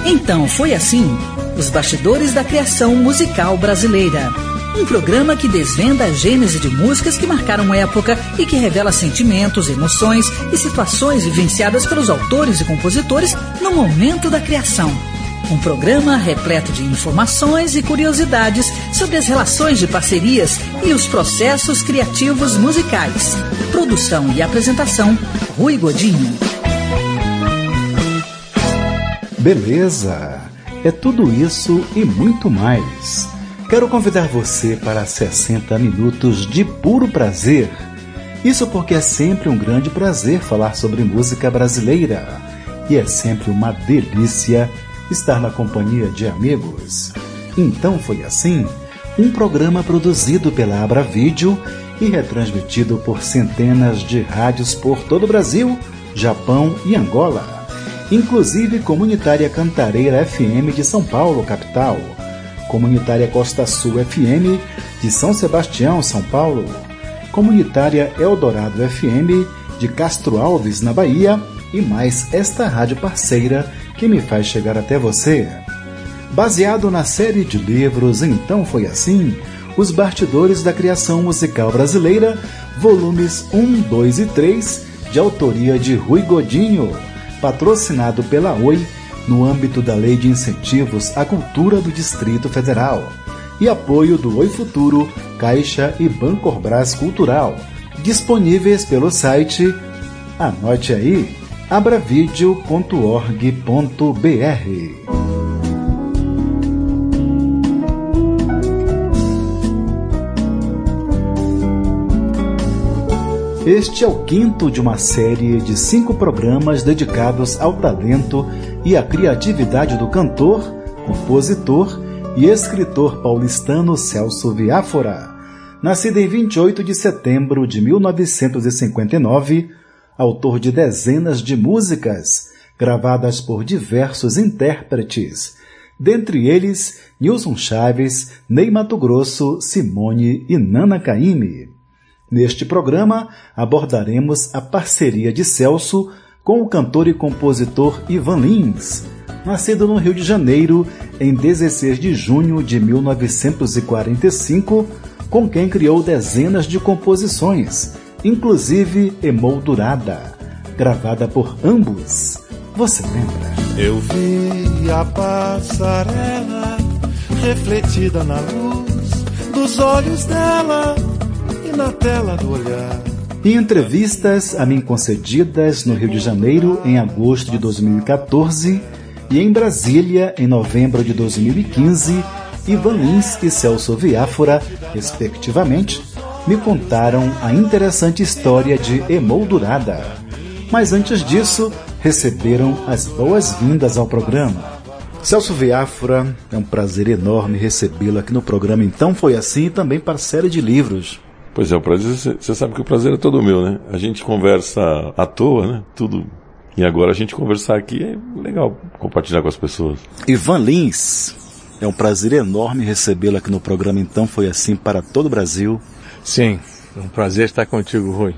Então foi assim, os bastidores da criação musical brasileira. Um programa que desvenda a gênese de músicas que marcaram época e que revela sentimentos, emoções e situações vivenciadas pelos autores e compositores no momento da criação. Um programa repleto de informações e curiosidades sobre as relações de parcerias e os processos criativos musicais. Produção e apresentação, Rui Godinho. Beleza, é tudo isso e muito mais. Quero convidar você para 60 minutos de puro prazer. Isso porque é sempre um grande prazer falar sobre música brasileira. E é sempre uma delícia estar na companhia de amigos. Então foi assim, um programa produzido pela Abra Vídeo e retransmitido por centenas de rádios por todo o Brasil, Japão e Angola. Inclusive Comunitária Cantareira FM de São Paulo, capital. Comunitária Costa Sul FM de São Sebastião, São Paulo. Comunitária Eldorado FM de Castro Alves, na Bahia. E mais esta rádio parceira que me faz chegar até você. Baseado na série de livros Então Foi Assim, Os Bastidores da Criação Musical Brasileira, volumes 1, 2 e 3, de autoria de Rui Godinho, patrocinado pela Oi, no âmbito da Lei de Incentivos à Cultura do Distrito Federal, e apoio do Oi Futuro, Caixa e Bancorbras Cultural, disponíveis pelo site, anote aí, abravideo.org.br. Este é o quinto de uma série de 5 programas dedicados ao talento e à criatividade do cantor, compositor e escritor paulistano Celso Viáfora, nascido em 28 de setembro de 1959, autor de dezenas de músicas gravadas por diversos intérpretes, dentre eles Nilson Chaves, Ney Matogrosso, Simone e Nana Caymmi. Neste programa, abordaremos a parceria de Celso com o cantor e compositor Ivan Lins, nascido no Rio de Janeiro em 16 de junho de 1945, com quem criou dezenas de composições, inclusive Emoldurada, gravada por ambos. Você lembra? Eu vi a passarela refletida na luz dos olhos dela e na tela do olhar. Em entrevistas a mim concedidas no Rio de Janeiro em agosto de 2014 e em Brasília em novembro de 2015, Ivan Lins e Celso Viáfora, respectivamente, me contaram a interessante história de Emoldurada. Mas antes disso, receberam as boas-vindas ao programa. Celso Viáfora, é um prazer enorme recebê-lo aqui no programa Então Foi Assim e também parceira de livros. Pois é, o prazer, você sabe que o prazer é todo meu, né? A gente conversa à toa, né? Tudo. E agora a gente conversar aqui é legal, compartilhar com as pessoas. Ivan Lins, é um prazer enorme recebê-lo aqui no programa Então Foi Assim para todo o Brasil. Sim, é um prazer estar contigo, Rui.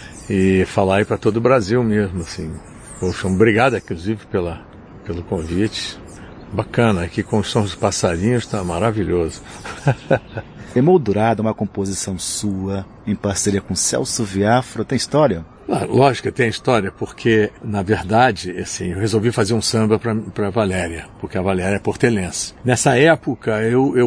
E falar aí para todo o Brasil mesmo, assim. Poxa, obrigado, inclusive, pelo convite. Bacana, aqui com os sons dos passarinhos, está maravilhoso. Emoldurada, uma composição sua, em parceria com Celso Viáfora, tem história? Lógico que tem história, porque, na verdade, assim, eu resolvi fazer um samba para Valéria, porque a Valéria é portelense. Nessa época,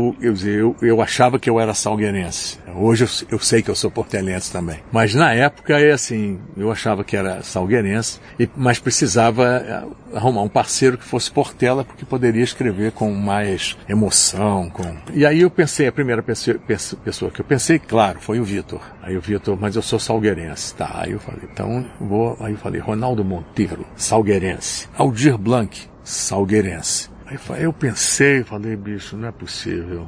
eu achava que eu era salgueirense. Hoje eu sei que eu sou portelense também. Mas na época, assim, eu achava que era salgueirense, mas precisava arrumar um parceiro que fosse Portela, porque poderia escrever com mais emoção. E aí eu pensei, a primeira pessoa que eu pensei, claro, foi o Vitor. Aí o Vitor, mas eu sou salgueirense. Tá, aí eu falei, então aí eu falei, Ronaldo Monteiro, salgueirense. Aldir Blanc, salgueirense. Aí eu pensei, falei, bicho, não é possível.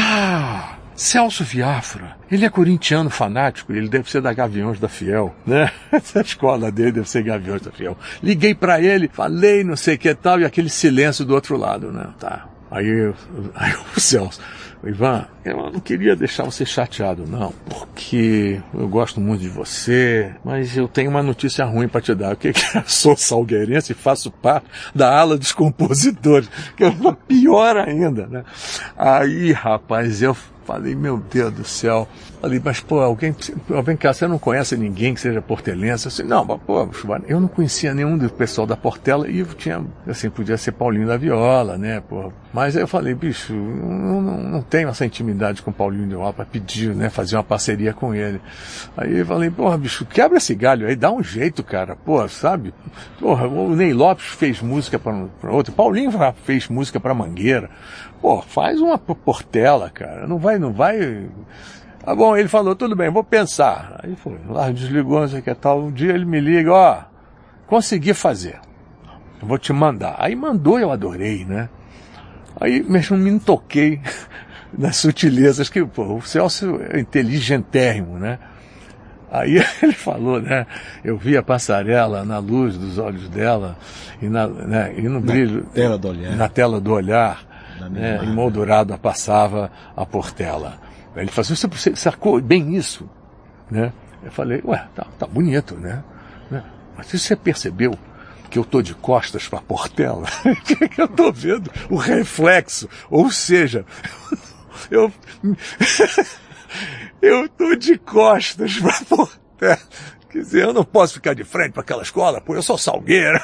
Celso Viáfora, ele é corintiano fanático, ele deve ser da Gaviões da Fiel, né? A escola dele deve ser Gaviões da Fiel. Liguei pra ele, falei não sei o que tal, e aquele silêncio do outro lado, né? Tá. Aí o Celso, Ivan, eu não queria deixar você chateado, não, porque eu gosto muito de você, mas eu tenho uma notícia ruim para te dar. O que eu sou salgueirense e faço parte da ala dos compositores, que é pior ainda, né? Aí, rapaz, eu falei, meu Deus do céu. Falei, mas pô, vem cá, você não conhece ninguém que seja portelense? Assim, não, mas pô, eu não conhecia nenhum do pessoal da Portela e eu tinha, assim, podia ser Paulinho da Viola, né, pô. Mas aí eu falei, bicho, não tenho essa intimidade com o Paulinho da Viola pra pedir, né, fazer uma parceria com ele. Aí eu falei, porra, bicho, quebra esse galho aí, dá um jeito, cara, pô, sabe? Porra, o Ney Lopes fez música pra outro, Paulinho fez música pra Mangueira. Pô, faz uma Portela, cara, não vai... Tá bom, ele falou, tudo bem, vou pensar. Aí foi, lá desligou, não sei o que tal. Um dia ele me liga, ó, consegui fazer. Eu vou te mandar. Aí mandou, eu adorei, né? Aí mesmo me toquei nas sutilezas, que, pô, o Celso é inteligentérrimo, né? Aí ele falou, né? Eu vi a passarela na luz dos olhos dela e, e no brilho... Tela do olhar. Na tela do olhar, né? Emoldurado passava a Portela. Ele falou, você sacou bem isso, né? Eu falei, ué, tá bonito, né? Mas você percebeu que eu tô de costas pra Portela? Que eu tô vendo o reflexo, ou seja, eu tô de costas pra Portela. Quer dizer, eu não posso ficar de frente pra aquela escola, pô, eu sou salgueiro.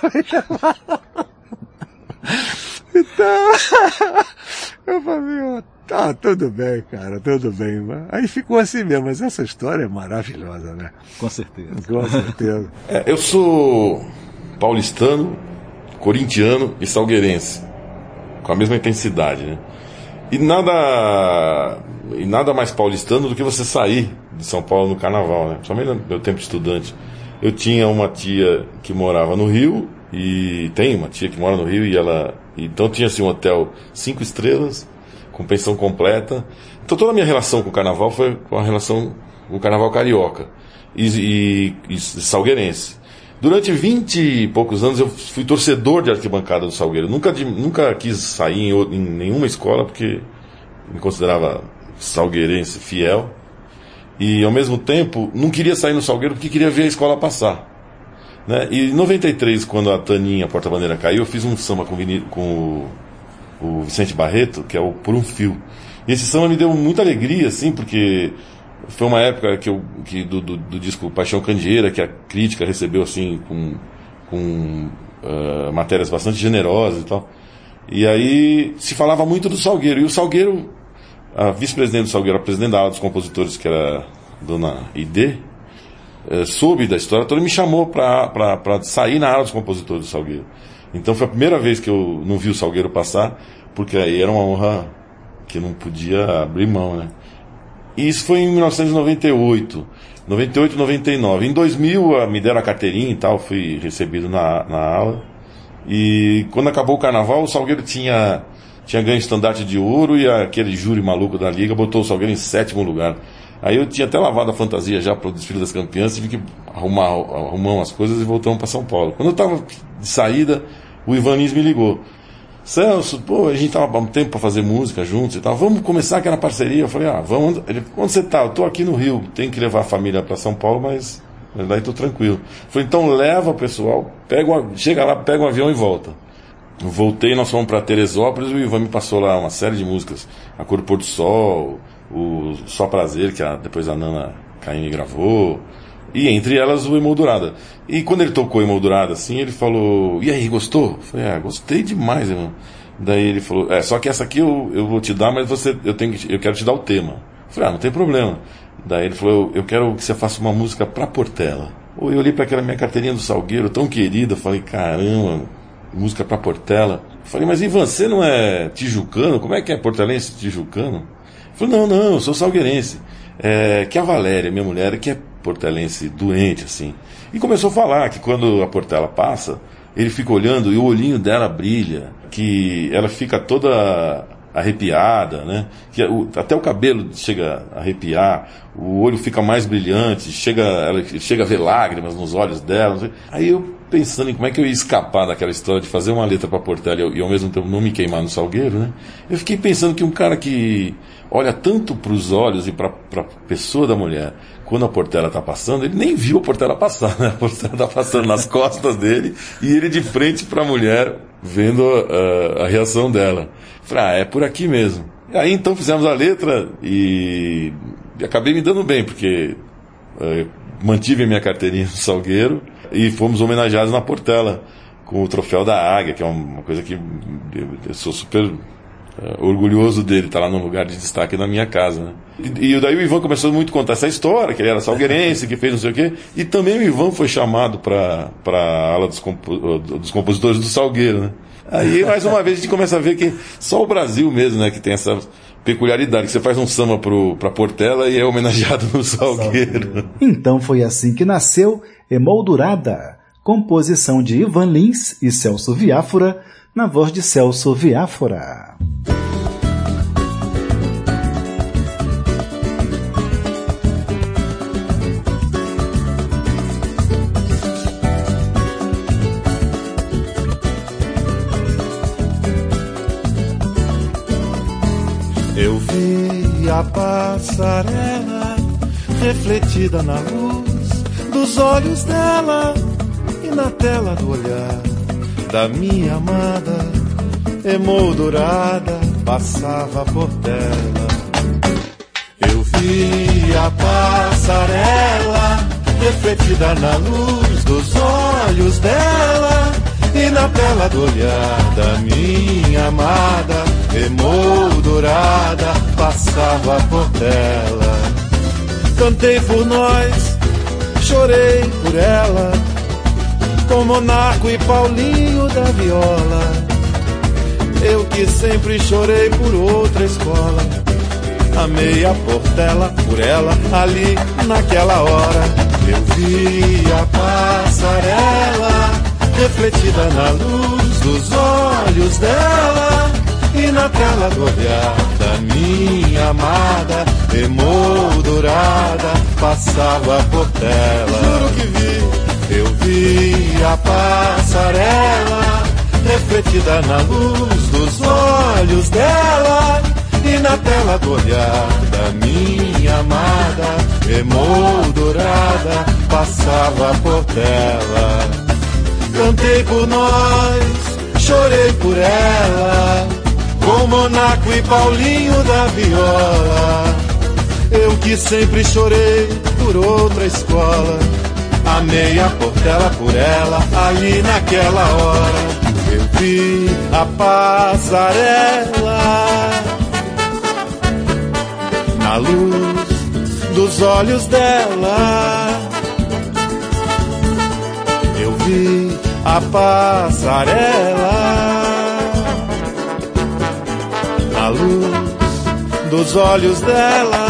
Então, eu falei, tá, tudo bem, cara, tudo bem. Aí ficou assim mesmo, mas essa história é maravilhosa, né? Com certeza. Com certeza. Eu sou paulistano, corintiano e salgueirense, com a mesma intensidade, né? E nada mais paulistano do que você sair de São Paulo no carnaval, né? Principalmente no meu tempo de estudante. Eu tinha uma tia que morava no Rio, e tem uma tia que mora no Rio, então tinha assim um hotel 5 estrelas, com pensão completa. Então toda a minha relação com o carnaval foi com a relação com o carnaval carioca e salgueirense. Durante 20 e poucos anos eu fui torcedor de arquibancada do Salgueiro. Nunca quis sair em nenhuma escola porque me considerava salgueirense fiel. E ao mesmo tempo não queria sair no Salgueiro porque queria ver a escola passar, né? E em 93, quando a Taninha, a Porta-Bandeira, caiu, eu fiz um samba com o Vicente Barreto, que é o Por um Fio. E esse samba me deu muita alegria, assim, porque foi uma época do disco Paixão Candeeira, que a crítica recebeu, assim, com matérias bastante generosas e tal. E aí se falava muito do Salgueiro. E o Salgueiro, a vice-presidente do Salgueiro, a presidente da ala dos compositores, que era a dona Ide, soube da história toda e me chamou para sair na ala dos compositores do Salgueiro. Então foi a primeira vez que eu não vi o Salgueiro passar, porque aí era uma honra que eu não podia abrir mão, né? E isso foi em 1998, 99. Em 2000 me deram a carteirinha e tal, fui recebido na ala. E quando acabou o carnaval, o Salgueiro tinha ganho estandarte de ouro e aquele júri maluco da liga botou o Salgueiro em 7º lugar. Aí eu tinha até lavado a fantasia já para o desfile das campeãs, tive que arrumar umas coisas e voltamos para São Paulo. Quando eu estava de saída, o Ivan Lins me ligou. Celso, pô, a gente estava há um tempo para fazer música juntos e tal, vamos começar aquela parceria? Eu falei, vamos. Ele, onde você está? Eu estou aqui no Rio, tenho que levar a família para São Paulo, mas daí estou tranquilo. Eu falei, então leva o pessoal, chega lá, pega um avião e volta. Eu voltei, nós fomos para Teresópolis e o Ivan me passou lá uma série de músicas, A Cor do Pôr do Sol, o Só Prazer, que depois a Nana Caymmi gravou, e entre elas o Emoldurada. E quando ele tocou Emoldurada, assim, ele falou, e aí, gostou? Eu falei, gostei demais, irmão. Daí ele falou, só que essa aqui eu vou te dar, mas eu quero te dar o tema. Eu falei, não tem problema. Daí ele falou, eu quero que você faça uma música pra Portela. Eu olhei para aquela minha carteirinha do Salgueiro, tão querida, falei, caramba, música pra Portela. Eu falei, mas Ivan, você não é tijucano? Como é que é portelense tijucano? Ele falou, não, eu sou salgueirense. Que a Valéria, minha mulher, que é portelense doente, assim. E começou a falar que quando a Portela passa, ele fica olhando e o olhinho dela brilha, que ela fica toda arrepiada, né? Que até o cabelo chega a arrepiar, o olho fica mais brilhante, ela chega a ver lágrimas nos olhos dela. Aí eu pensando em como é que eu ia escapar daquela história de fazer uma letra para Portela e ao mesmo tempo não me queimar no Salgueiro, né? Eu fiquei pensando que um cara que olha tanto para os olhos e para a pessoa da mulher, quando a Portela está passando, ele nem viu a Portela passar, né? A Portela está passando nas costas dele e ele de frente para a mulher, vendo a reação dela. Falei, é por aqui mesmo. E aí então fizemos a letra e acabei me dando bem, porque mantive a minha carteirinha no Salgueiro e fomos homenageados na Portela com o troféu da Águia, que é uma coisa que eu sou super orgulhoso dele, tá lá num lugar de destaque na minha casa, né? E daí o Ivan começou muito a contar essa história, que ele era salgueirense, que fez não sei o quê, e também o Ivan foi chamado para a ala dos compositores do Salgueiro, né? Aí mais uma vez a gente começa a ver que só o Brasil mesmo, né, que tem essa peculiaridade, que você faz um samba pra Portela e é homenageado no Salgueiro. Então foi assim que nasceu Emoldurada, composição de Ivan Lins e Celso Viáfora, na voz de Celso Viáfora. Eu vi a passarela refletida na luz dos olhos dela e na tela do olhar da minha amada, emoldurada, passava por tela. Eu vi a passarela refletida na luz dos olhos dela e na tela do olhar da minha amada, emoldurada, passava por tela. Cantei por nós, chorei por ela, com Monarco e Paulinho da viola. Eu que sempre chorei por outra escola, amei a Portela por ela, ali naquela hora. Eu vi a passarela refletida na luz dos olhos dela e na tela do olhar da minha amada, emoldurada, passava por tela. Juro que vi. Eu vi a passarela refletida na luz dos olhos dela e na tela do olhar da minha amada, emoldurada, passava por tela. Cantei por nós, chorei por ela, com Monaco e Paulinho da viola. Eu que sempre chorei por outra escola, amei a Portela por ela, ali naquela hora. Eu vi a passarela na luz dos olhos dela. Eu vi a passarela na luz dos olhos dela.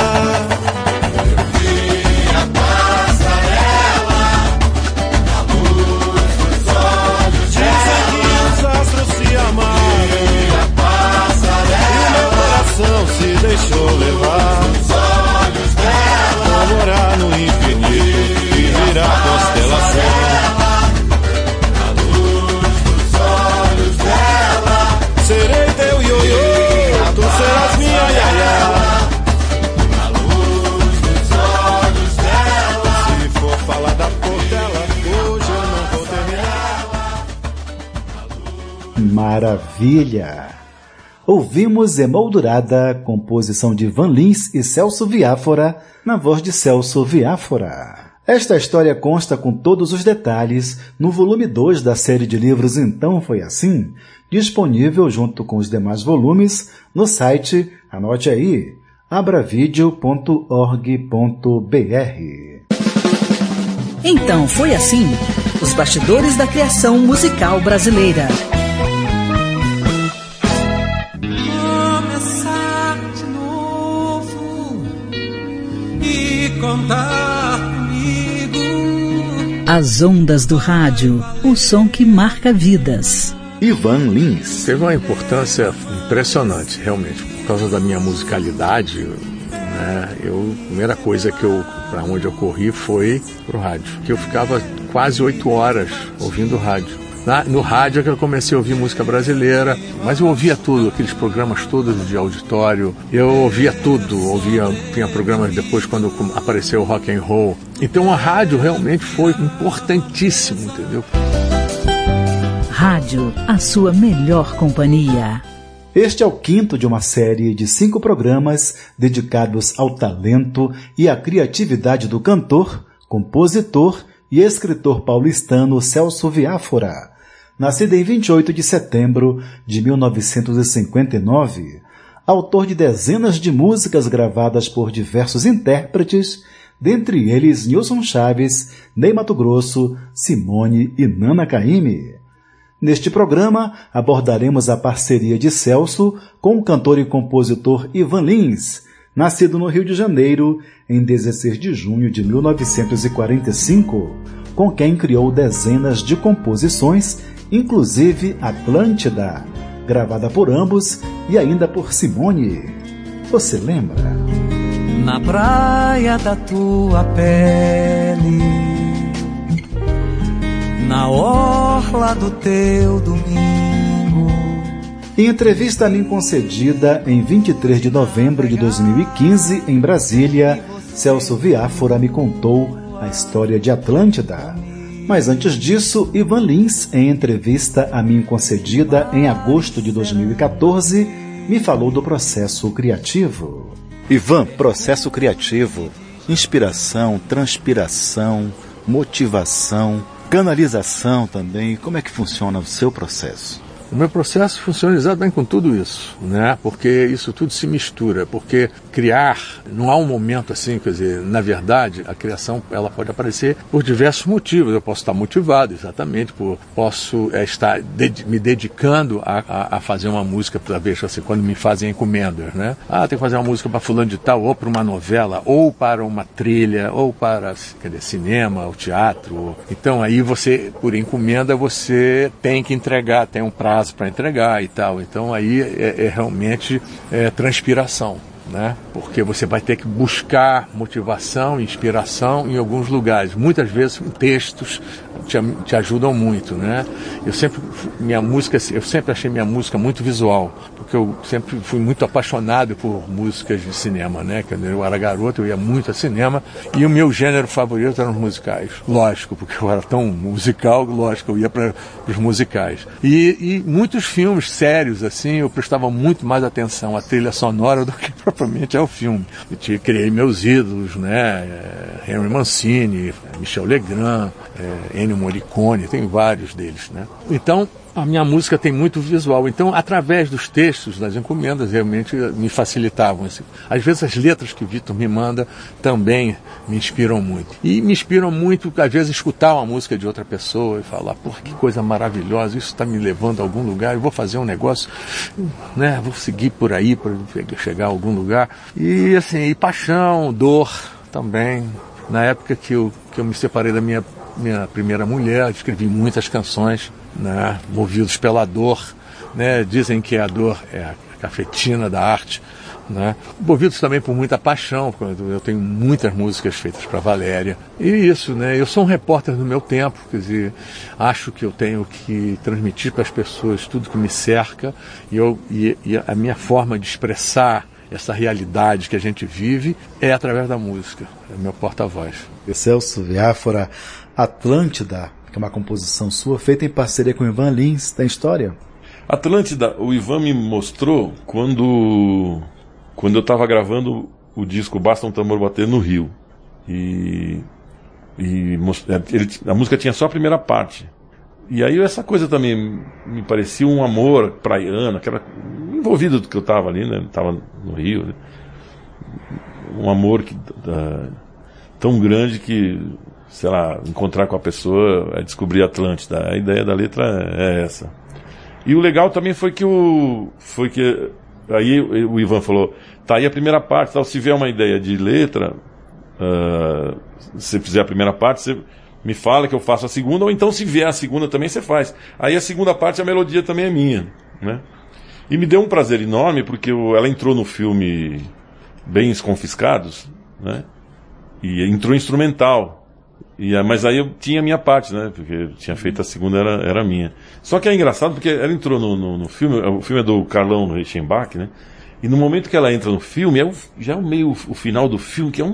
Se deixou levar os olhos dela, vou morar no infinito e virar constelação. A luz dos olhos dela, serei teu ioiô, tu serás minha iaiá. A luz dos olhos dela, se for falar da Portela, hoje eu não vou terminar. Maravilha! Ouvimos Emoldurada, composição de Ivan Lins e Celso Viáfora, na voz de Celso Viáfora. Esta história consta com todos os detalhes no volume 2 da série de livros Então Foi Assim, disponível junto com os demais volumes no site, anote aí, abravideo.org.br. Então Foi Assim, os bastidores da criação musical brasileira. Contar comigo. As ondas do rádio, o som que marca vidas. Ivan Lins. Teve uma importância impressionante, realmente. Por causa da minha musicalidade, né, a primeira coisa para onde eu corri foi pro rádio. Que eu ficava quase 8 horas ouvindo rádio. No rádio é que eu comecei a ouvir música brasileira, mas eu ouvia tudo, aqueles programas todos de auditório, eu ouvia tudo, tinha programas depois quando apareceu o rock and roll. Então a rádio realmente foi importantíssimo, entendeu? Rádio, a sua melhor companhia. Este é o 5º de uma série de 5 programas dedicados ao talento e à criatividade do cantor, compositor e escritor paulistano Celso Viáfora. Nascido em 28 de setembro de 1959, autor de dezenas de músicas gravadas por diversos intérpretes, dentre eles Nilson Chaves, Ney Matogrosso, Simone e Nana Caymmi. Neste programa, abordaremos a parceria de Celso com o cantor e compositor Ivan Lins, nascido no Rio de Janeiro em 16 de junho de 1945, com quem criou dezenas de composições, inclusive Atlântida, gravada por ambos e ainda por Simone. Você lembra? Na praia da tua pele, na orla do teu domingo. Em entrevista a mim concedida em 23 de novembro de 2015, em Brasília, Celso Viáfora me contou a história de Atlântida. Mas antes disso, Ivan Lins, em entrevista a mim concedida em agosto de 2014, me falou do processo criativo. Ivan, processo criativo, inspiração, transpiração, motivação, canalização também. Como é que funciona o seu processo? O meu processo funciona exatamente com tudo isso, né? Porque isso tudo se mistura, porque criar, não há um momento assim, quer dizer, na verdade, a criação ela pode aparecer por diversos motivos. Eu posso estar motivado, exatamente, posso estar me dedicando a fazer uma música, talvez assim, quando me fazem encomendas, né? Tem que fazer uma música para fulano de tal, ou para uma novela, ou para uma trilha, ou para, cinema, ou teatro. Então aí você, por encomenda, você tem que entregar, tem um prazo para entregar e tal. Então aí realmente transpiração, né? Porque você vai ter que buscar motivação, inspiração em alguns lugares. Muitas vezes textos te ajudam muito, né? Eu sempre achei minha música muito visual, porque eu sempre fui muito apaixonado por músicas de cinema, né? Quando eu era garoto, eu ia muito a cinema e o meu gênero favorito eram os musicais. Lógico, porque eu era tão musical, lógico, eu ia para os musicais. E muitos filmes sérios, assim, eu prestava muito mais atenção à trilha sonora do que propriamente ao filme. Eu criei meus ídolos, né? Henry Mancini, Michel Legrand, Ennio Morricone, tem vários deles, né? Então, a minha música tem muito visual. Então, através dos textos, das encomendas, realmente me facilitavam. Às vezes, as letras que o Vitor me manda também me inspiram muito. E me inspiram muito, às vezes, escutar uma música de outra pessoa e falar, porra, que coisa maravilhosa, isso está me levando a algum lugar, eu vou fazer um negócio, né? Vou seguir por aí para chegar a algum lugar. E, assim, e paixão, dor também. Na época que eu me separei da minha primeira mulher, escrevi muitas canções, né, movidos pela dor, né? Dizem que a dor é a cafetina da arte, né? Movidos também por muita paixão. Eu tenho muitas músicas feitas para Valéria. E isso, né? Eu sou um repórter do meu tempo, quer dizer, acho que eu tenho que transmitir para as pessoas tudo que me cerca e a minha forma de expressar essa realidade que a gente vive é através da música, é meu porta-voz. Celso Viáfora, Atlântida, que é uma composição sua, feita em parceria com o Ivan Lins, tem história? Atlântida, o Ivan me mostrou quando eu estava gravando o disco Basta um Tambor Bater no Rio. A música tinha só a primeira parte. E aí essa coisa também me parecia um amor praiano, aquela envolvido do que eu estava ali, né? Estava no Rio, né? Um amor tão grande que, sei lá, encontrar com a pessoa é descobrir Atlântida. A ideia da letra é essa. E o legal também foi que aí o Ivan falou, tá aí a primeira parte, tal, se vier uma ideia de letra, se fizer a primeira parte, você me fala que eu faço a segunda, ou então se vier a segunda também você faz. Aí a segunda parte, a melodia também é minha, né? E me deu um prazer enorme, porque ela entrou no filme Bens Confiscados, né? E entrou instrumental. Mas aí eu tinha a minha parte, né? Porque eu tinha feito a segunda, era minha. Só que é engraçado porque ela entrou no filme, o filme é do Carlão Reichenbach, né? E no momento que ela entra no filme, já é o final do filme, que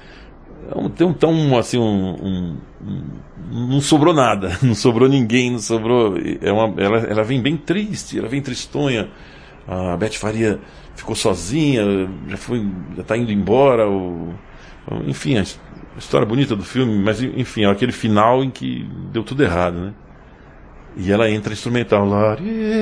não sobrou nada, não sobrou ninguém, não sobrou. Ela vem bem triste, ela vem tristonha. A Beth Faria ficou sozinha, já está indo embora. Enfim, a história bonita do filme, mas enfim, é aquele final em que deu tudo errado, né? E ela entra instrumental lá,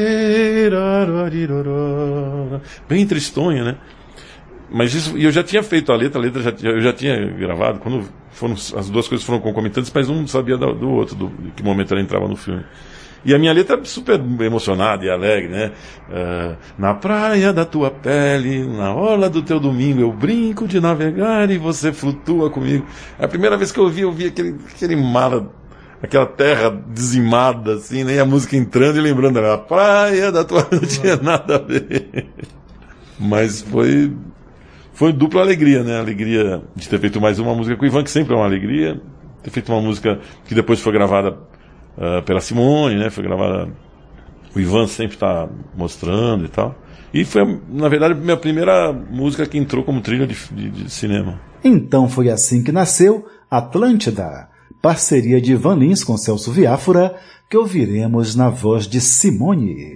bem tristonha, né? Mas isso, eu já tinha feito a letra eu já tinha gravado, quando as duas coisas foram concomitantes, mas um sabia do outro, de que momento ela entrava no filme. E a minha letra é super emocionada e alegre, né? Na praia da tua pele, na orla do teu domingo, eu brinco de navegar e você flutua comigo. A primeira vez que eu vi aquele mar, aquela terra dizimada, assim, né? E a música entrando e lembrando dela, a praia da tua... Não tinha nada a ver. Mas foi dupla alegria, né? A alegria de ter feito mais uma música com o Ivan, que sempre é uma alegria. Ter feito uma música que depois foi gravada pela Simone, né? Foi gravada... O Ivan sempre está mostrando e tal. E foi, na verdade, a minha primeira música que entrou como trilha de cinema. Então foi assim que nasceu Atlântida, parceria de Ivan Lins com Celso Viáfora, que ouviremos na voz de Simone.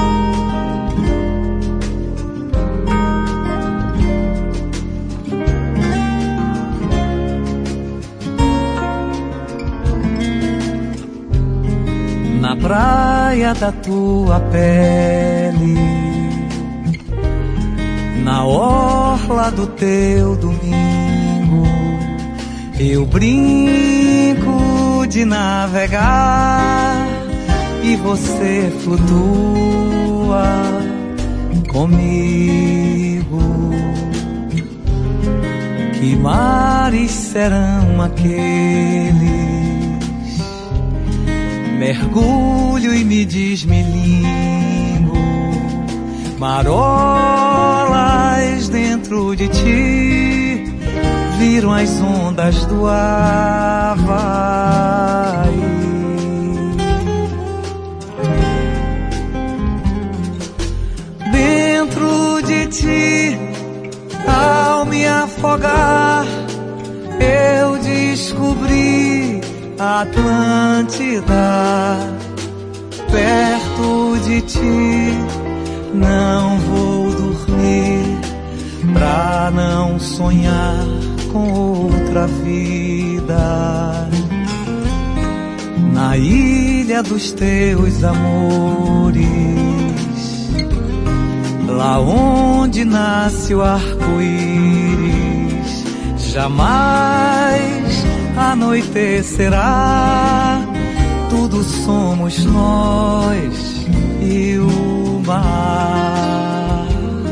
Na praia da tua pele, na orla do teu domingo, eu brinco de navegar e você flutua comigo. Que mares serão aqueles? Mergulho e me desmilingo, marolas dentro de ti, viram as ondas do Havaí. Dentro de ti, ao me afogar, eu descobri Atlântida. Perto de ti não vou dormir pra não sonhar com outra vida. Na ilha dos teus amores, lá onde nasce o arco-íris, jamais anoitecerá, tudo somos nós e o mar.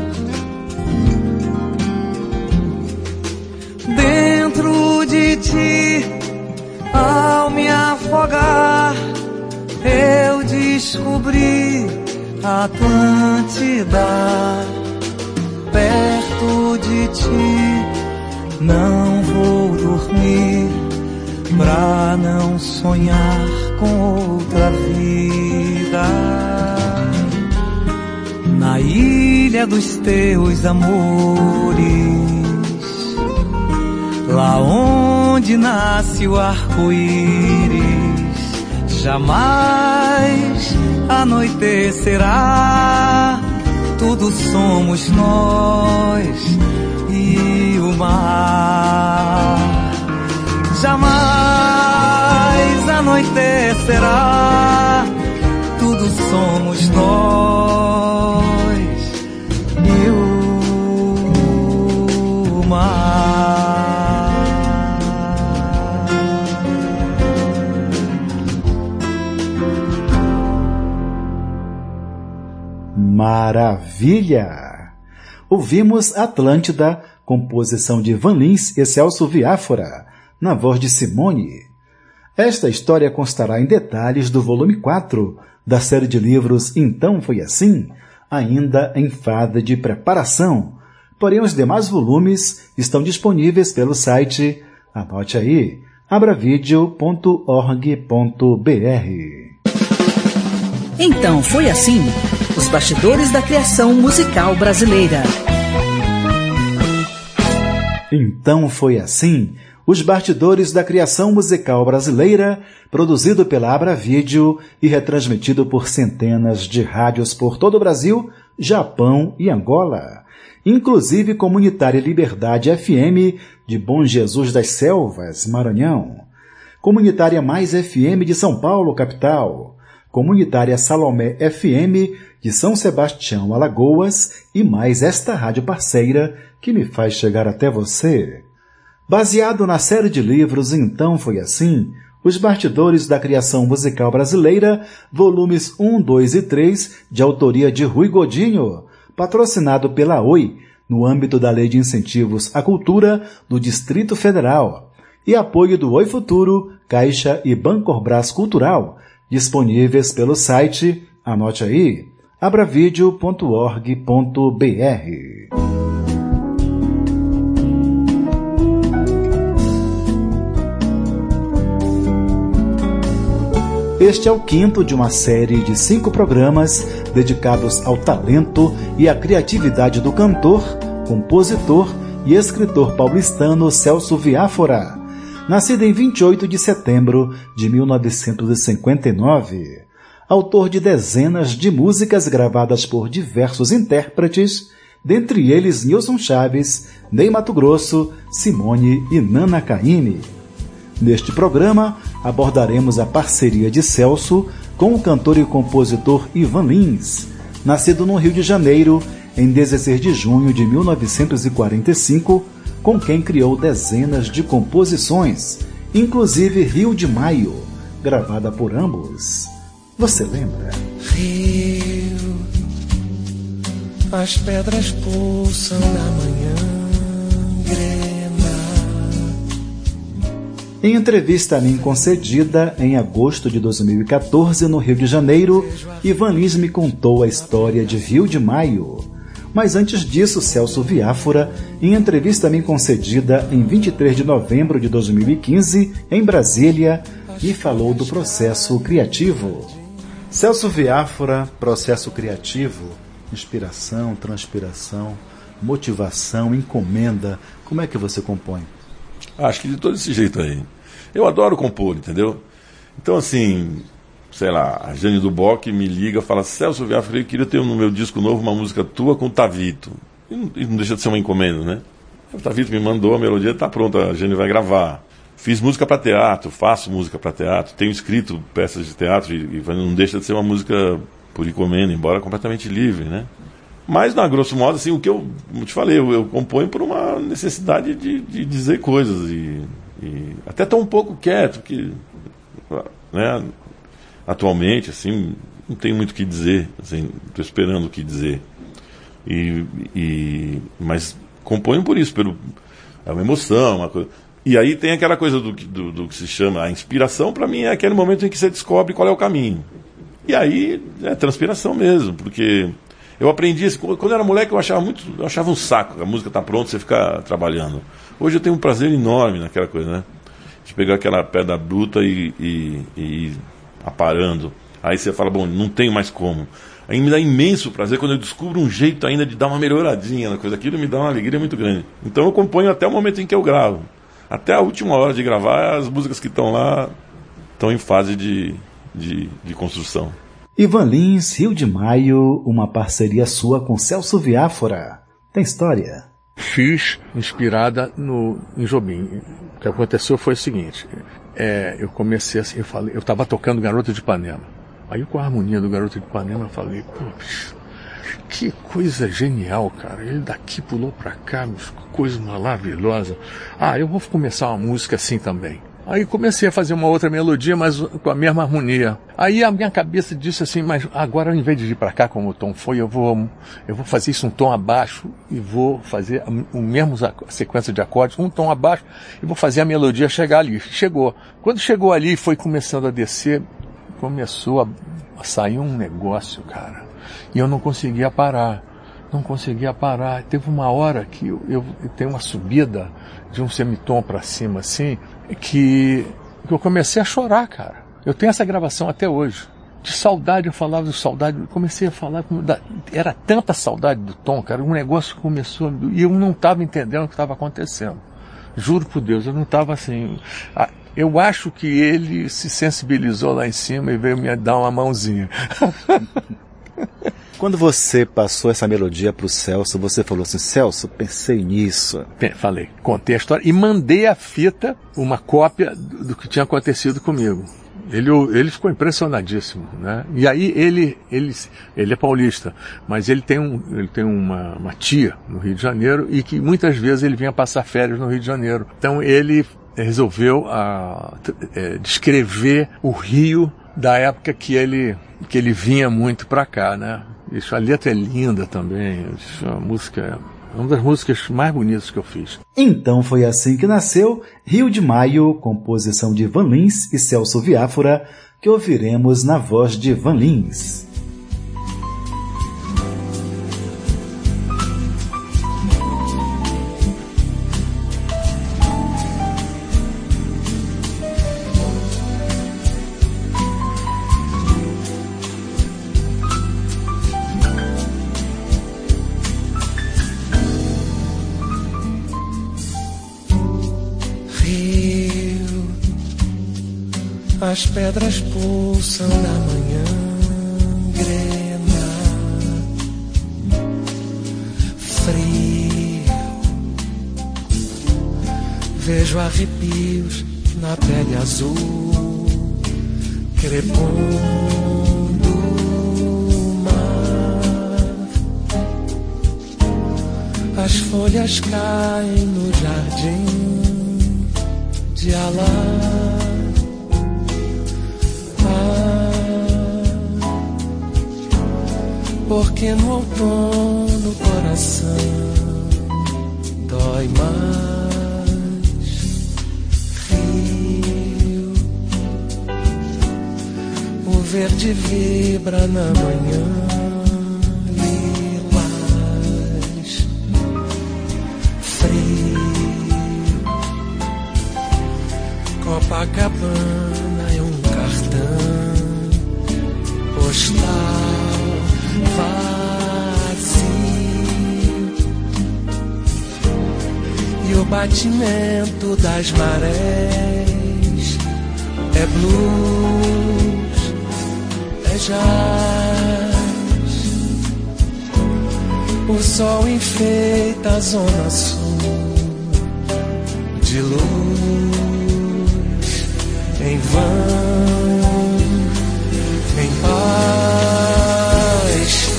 Dentro de ti, ao me afogar, eu descobri Atlântida. Perto de ti, não vou dormir pra não sonhar com outra vida. Na ilha dos teus amores, lá onde nasce o arco-íris, jamais anoitecerá, tudo somos nós e o mar. Jamais anoitecerá, tudo somos nós e o mar. Maravilha! Ouvimos Atlântida, composição de Ivan Lins e Celso Viáfora, na voz de Simone. Esta história constará em detalhes do volume 4 da série de livros Então Foi Assim, ainda em fase de preparação, porém os demais volumes estão disponíveis pelo site, anote aí, abravideo.org.br. Então foi assim, os bastidores da criação musical brasileira. Então foi assim, os bastidores da criação musical brasileira, produzido pela Abravideo e retransmitido por centenas de rádios por todo o Brasil, Japão e Angola, inclusive Comunitária Liberdade FM de Bom Jesus das Selvas, Maranhão, Comunitária Mais FM de São Paulo, capital, Comunitária Salomé FM de São Sebastião, Alagoas e mais esta rádio parceira que me faz chegar até você. Baseado na série de livros Então Foi Assim, Os Bastidores da Criação Musical Brasileira, volumes 1, 2 e 3, de autoria de Rui Godinho, patrocinado pela OI, no âmbito da Lei de Incentivos à Cultura do Distrito Federal, e apoio do Oi Futuro, Caixa e Bancorbras Cultural, disponíveis pelo site, anote aí, abravideo.org.br. Este é o quinto de uma série de 5 programas dedicados ao talento e à criatividade do cantor, compositor e escritor paulistano Celso Viáfora, nascido em 28 de setembro de 1959, autor de dezenas de músicas gravadas por diversos intérpretes, dentre eles Nilson Chaves, Ney Matogrosso, Simone e Nana Caymmi. Neste programa, abordaremos a parceria de Celso com o cantor e compositor Ivan Lins, nascido no Rio de Janeiro em 16 de junho de 1945, com quem criou dezenas de composições, inclusive Rio de Maio, gravada por ambos. Você lembra? Rio, as pedras pulsam na manhã grena. Em entrevista a mim concedida em agosto de 2014 no Rio de Janeiro, Ivan Lins me contou a história de Rio de Maio. Mas antes disso, Celso Viáfora, em entrevista a mim concedida em 23 de novembro de 2015, em Brasília, me falou do processo criativo. Celso Viáfora, processo criativo, inspiração, transpiração, motivação, encomenda. Como é que você compõe? Acho que de todo esse jeito aí. Eu adoro compor, entendeu? Então, assim, sei lá, a Jane do Bock me liga e fala: Celso Viáfora, eu queria ter no meu disco novo uma música tua com o Tavito. E não deixa de ser uma encomenda, né? O Tavito me mandou, a melodia está pronta, a Jane vai gravar. Fiz música para teatro, faço música para teatro, tenho escrito peças de teatro e não deixa de ser uma música por encomenda, embora completamente livre, né? Mas, na grosso modo, assim, o que eu te falei, eu componho por uma necessidade de dizer coisas e até estou um pouco quieto, porque, né, atualmente, assim, não tenho muito o que dizer, assim, estou esperando o que dizer. Mas componho por isso, é uma emoção, uma coisa. E aí tem aquela coisa do que se chama a inspiração. Para mim é aquele momento em que você descobre qual é o caminho. E aí é transpiração mesmo, porque eu aprendi isso. Quando eu era moleque eu achava um saco, a música tá pronta, você fica trabalhando. Hoje eu tenho um prazer enorme naquela coisa, né? De pegar aquela pedra bruta e ir aparando. Aí você fala, bom, não tem mais como. Aí me dá imenso prazer quando eu descubro um jeito ainda de dar uma melhoradinha na coisa. Aquilo me dá uma alegria muito grande. Então eu componho até o momento em que eu gravo. Até a última hora de gravar, as músicas que estão lá estão em fase de construção. Ivan Lins, Rio de Maio, uma parceria sua com Celso Viáfora. Tem história? Fiz inspirada em Jobim. O que aconteceu foi o seguinte, eu comecei assim, eu estava tocando Garoto de Ipanema. Aí com a harmonia do Garoto de Ipanema eu falei, pô, que coisa genial, cara. Ele daqui pulou pra cá, coisa maravilhosa. Eu vou começar uma música assim também. Aí comecei a fazer uma outra melodia, mas com a mesma harmonia. Aí a minha cabeça disse assim, mas agora ao invés de ir pra cá como o tom foi, eu vou fazer isso um tom abaixo e vou fazer o mesmo sequência de acordes, um tom abaixo, e vou fazer a melodia chegar ali. Chegou. Quando chegou ali e foi começando a descer, começou a sair um negócio, cara. e eu não conseguia parar. Teve uma hora que eu tenho uma subida de um semitom para cima, assim, que eu comecei a chorar, cara. Eu tenho essa gravação até hoje. De saudade, eu falava de saudade, comecei a falar, era tanta saudade do Tom, cara, um negócio que começou, e eu não estava entendendo o que estava acontecendo. Juro por Deus, eu não estava assim... Eu acho que ele se sensibilizou lá em cima e veio me dar uma mãozinha. Quando você passou essa melodia para o Celso, você falou assim, Celso, pensei nisso. Falei, contei a história e mandei a fita, uma cópia do que tinha acontecido comigo. Ele ficou impressionadíssimo, né? E aí ele é paulista, mas ele tem uma tia no Rio de Janeiro e que muitas vezes ele vinha passar férias no Rio de Janeiro. Então ele resolveu descrever o Rio da época que ele vinha muito para cá, né? Isso, a letra é linda também, a música é uma das músicas mais bonitas que eu fiz. Então foi assim que nasceu Rio de Maio, composição de Van Lins e Celso Viáfora, que ouviremos na voz de Van Lins. As pedras pulsam na manhã grena, frio, vejo arrepios na pele azul, crepondo o mar, as folhas caem no jardim de Alá. Porque no outono o coração dói mais. Rio, o verde vibra na manhã, lilás, frio. Copacabana é um cartão postal vazio, e o batimento das marés é blues, é jazz. O sol enfeita a zona sul de luz em vão, em paz.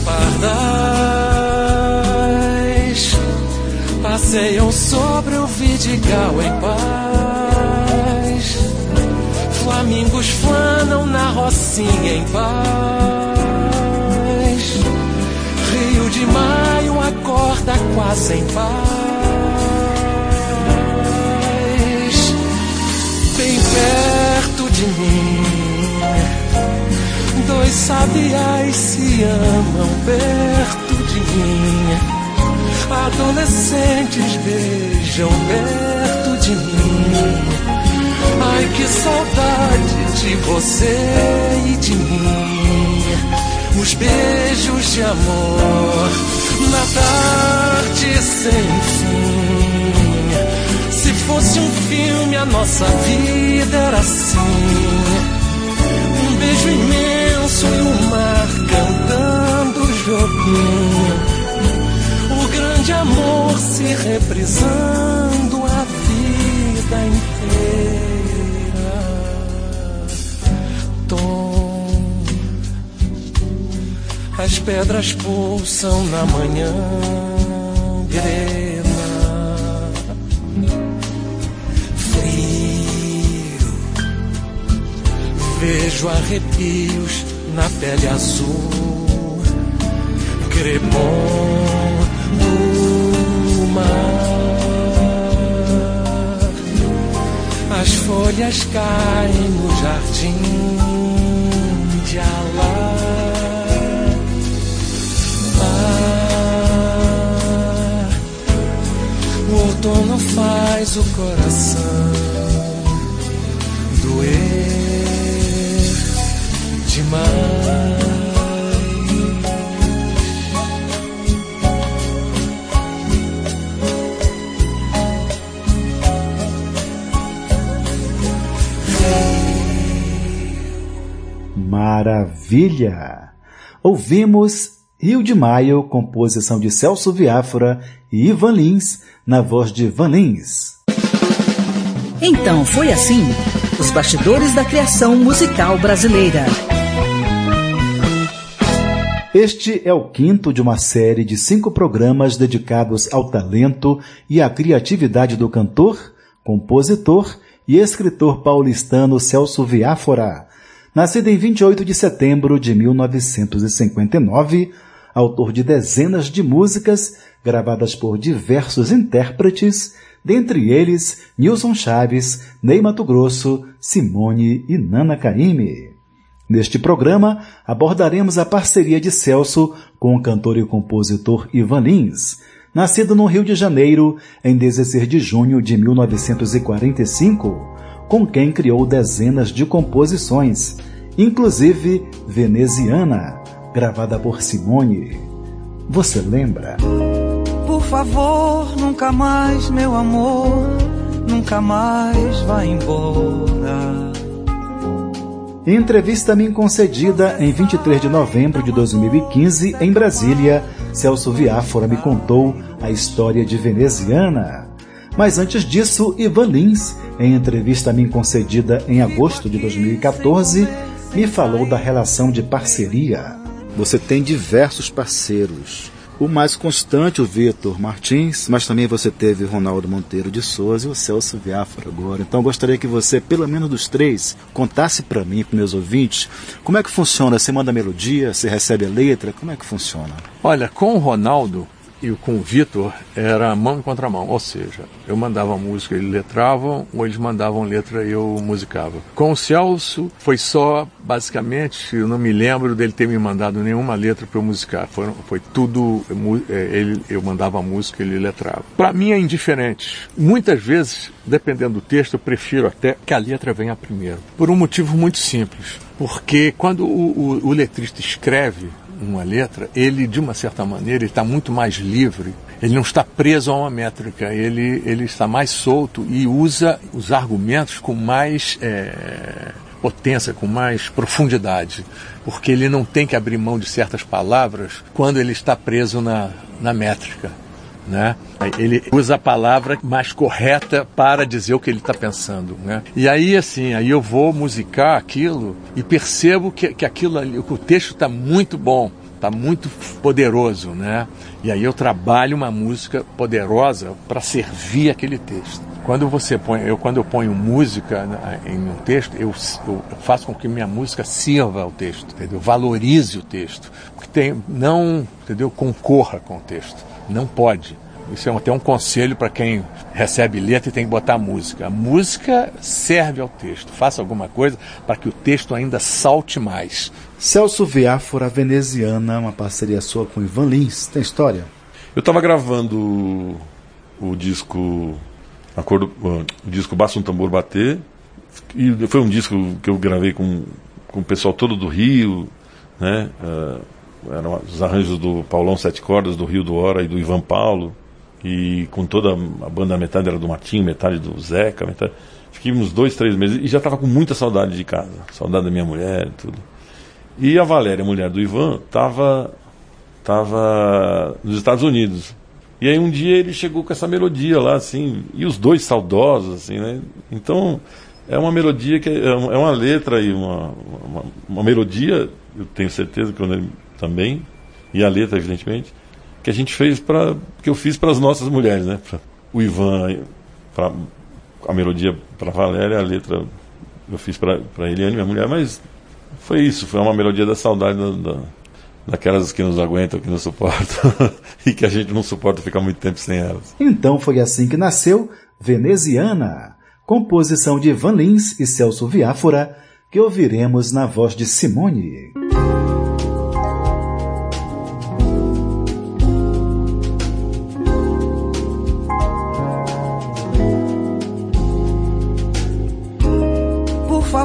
Pardais passeiam sobre o Vidigal em paz. Flamingos flanam na Rocinha em paz. Rio de Maio acorda quase em paz. Bem perto de mim, dois sabiás se amam perto de mim. Adolescentes beijam perto de mim. Ai, que saudade de você e de mim. Os beijos de amor na tarde sem fim. Se fosse um filme, a nossa vida era assim. Um beijo imenso e o mar cantando joguinho. O grande amor se reprisando a vida inteira. Tom, as pedras pulsam na manhã grena. Frio, vejo arrepios na pele azul, crepom do mar. As folhas caem no jardim de Alá. faz o coração doer demais. Maravilha! Ouvimos Rio de Maio, composição de Celso Viáfora e Ivan Lins, na voz de Van Lins. Então foi assim, os bastidores da criação musical brasileira. Este é o quinto de uma série de 5 programas dedicados ao talento e à criatividade do cantor, compositor e escritor paulistano Celso Viáfora, nascido em 28 de setembro de 1959, autor de dezenas de músicas gravadas por diversos intérpretes, dentre eles Nilson Chaves, Ney Matogrosso, Simone e Nana Caymmi. Neste programa, abordaremos a parceria de Celso com o cantor e compositor Ivan Lins, nascido no Rio de Janeiro em 16 de junho de 1945, com quem criou dezenas de composições, inclusive Veneziana, gravada por Simone. Você lembra? Por favor, nunca mais, meu amor, nunca mais vá embora. Em entrevista-me concedida em 23 de novembro de 2015, em Brasília, Celso Viáfora me contou a história de Veneziana. Mas antes disso, Ivan Lins, em entrevista-me concedida em agosto de 2014, me falou da relação de parceria. Você tem diversos parceiros. O mais constante, o Vitor Martins, mas também você teve Ronaldo Monteiro de Souza e o Celso Viáfora agora. Então eu gostaria que você, pelo menos dos 3, contasse para mim, para meus ouvintes, como é que funciona? Você manda a melodia, você recebe a letra, como é que funciona? Olha, com o Ronaldo e com o Vitor era mão em contramão, ou seja, eu mandava música, eles letravam, ou eles mandavam letra e eu musicava. Com o Celso foi só, basicamente, eu não me lembro dele ter me mandado nenhuma letra para eu musicar, foi tudo, eu mandava a música, ele letrava. Para mim é indiferente. Muitas vezes, dependendo do texto, eu prefiro até que a letra venha primeiro, por um motivo muito simples, porque quando o letrista escreve uma letra, ele, de uma certa maneira, está muito mais livre, ele não está preso a uma métrica, ele está mais solto e usa os argumentos com mais potência, com mais profundidade, porque ele não tem que abrir mão de certas palavras quando ele está preso na métrica, né? Ele usa a palavra mais correta para dizer o que ele está pensando, né? E aí, assim, aí eu vou musicar aquilo e percebo que aquilo ali, que o texto está muito bom, está muito poderoso, né? E aí eu trabalho uma música poderosa para servir aquele texto. Quando eu ponho música em um texto, eu faço com que minha música sirva ao texto, entendeu? Valorize o texto, porque não, entendeu? Concorra com o texto, não pode. Isso é até um conselho para quem recebe letra e tem que botar música. A música serve ao texto. Faça alguma coisa para que o texto ainda salte mais. Celso Viáfora, Veneziana, uma parceria sua com Ivan Lins. Tem história? Eu estava gravando o disco Basta um Tambor Bater. E foi um disco que eu gravei com o pessoal todo do Rio, né? Eram os arranjos do Paulão Sete Cordas, do Rio do Hora e do Ivan Paulo. E com toda a banda, metade era do Martinho, metade do Zeca, metade... Fiquei uns 2, 3 meses e já estava com muita saudade de casa, saudade da minha mulher e tudo. E a Valéria, mulher do Ivan, estava nos Estados Unidos. E aí um dia ele chegou com essa melodia lá, assim, e os dois saudosos, assim, né? Então é uma melodia que é uma letra e uma melodia, eu tenho certeza que eu também, e a letra, evidentemente, que a gente fez que eu fiz para as nossas mulheres, né? O Ivan, a melodia para a Valéria, a letra eu fiz para a Eliane, minha mulher, mas foi isso, foi uma melodia da saudade daquelas que nos aguentam, que nos suportam e que a gente não suporta ficar muito tempo sem elas. Então foi assim que nasceu Veneziana, composição de Ivan Lins e Celso Viáfora, que ouviremos na voz de Simone.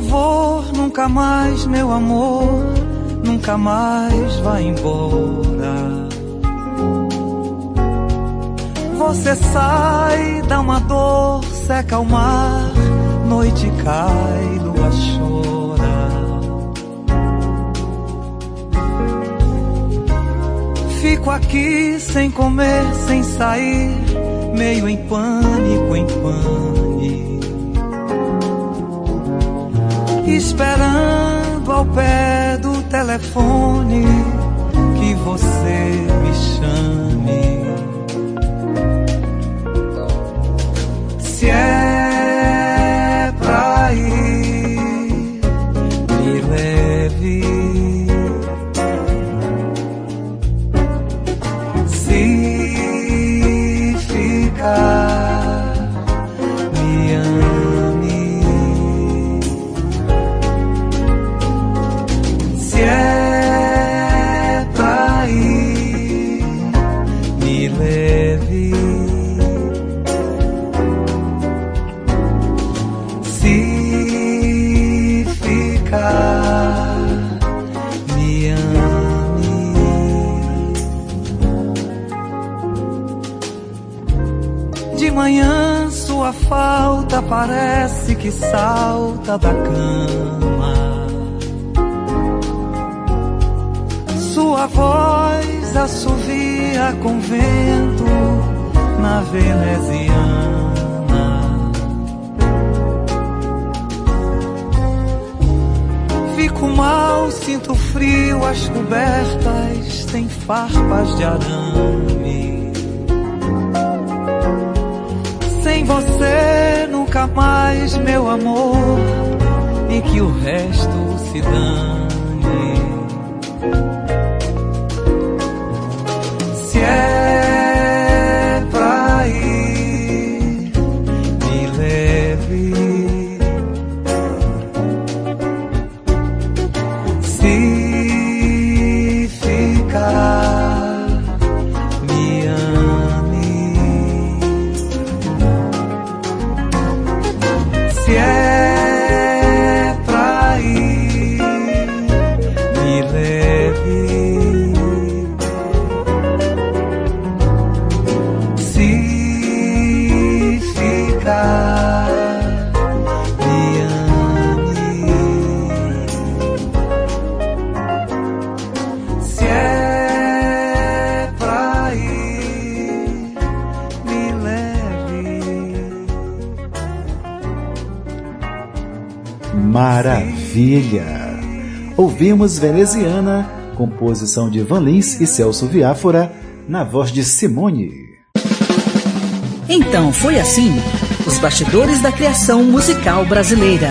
favor, nunca mais, meu amor, nunca mais vá embora. Você sai, dá uma dor, seca o mar, noite cai, lua chora. Fico aqui sem comer, sem sair, meio em pânico, em pane, esperando ao pé do telefone que você me chame. Se é pra ir, me leve. Se ficar, me ame. Se é pra ir, me leve. Se ficar, me ame. De manhã sua falta parece que salta da cama. Sua voz assovia com vento na veneziana. Fico mal, sinto frio, as cobertas têm farpas de arame. Sem você nunca mais, meu amor, e que o resto se dane. Se é pra ir, me leve. Se ficar, me ame. Se é pra ir, me leve. Se ficar, me ame. Se é pra ir, me leve. Maravilha! Ouvimos Veneziana, composição de Ivan Lins e Celso Viáfora, na voz de Simone. Então foi assim, os bastidores da criação musical brasileira.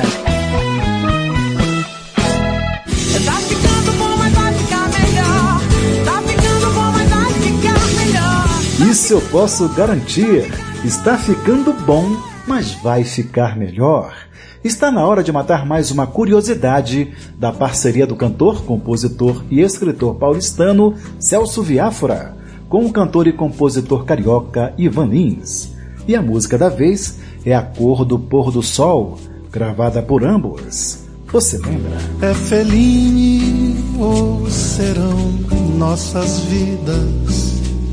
Tá ficando bom, mas vai ficar melhor. Tá ficando bom, mas vai ficar melhor. Isso eu posso garantir. Está ficando bom, mas vai ficar melhor. Está na hora de matar mais uma curiosidade da parceria do cantor, compositor e escritor paulistano Celso Viáfora com o cantor e compositor carioca Ivan Lins. E a música da vez é A Cor do Pôr do Sol, gravada por ambos. Você lembra? É Fellini ou serão nossas vidas?